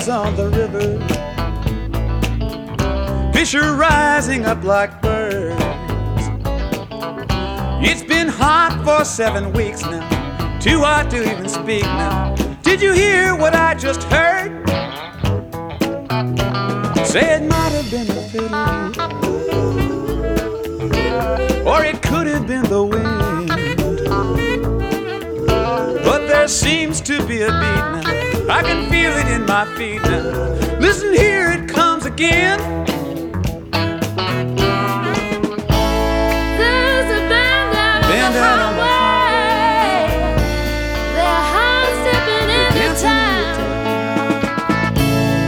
sails on the river, fish are rising up like birds. It's been hot for 7 weeks now, too hot to even speak now. Did you hear what I just heard? Say it might have been the fiddle, or it could have been the wind. But there seems to be a beat now, I can feel it in my feet now. Listen, here it comes again.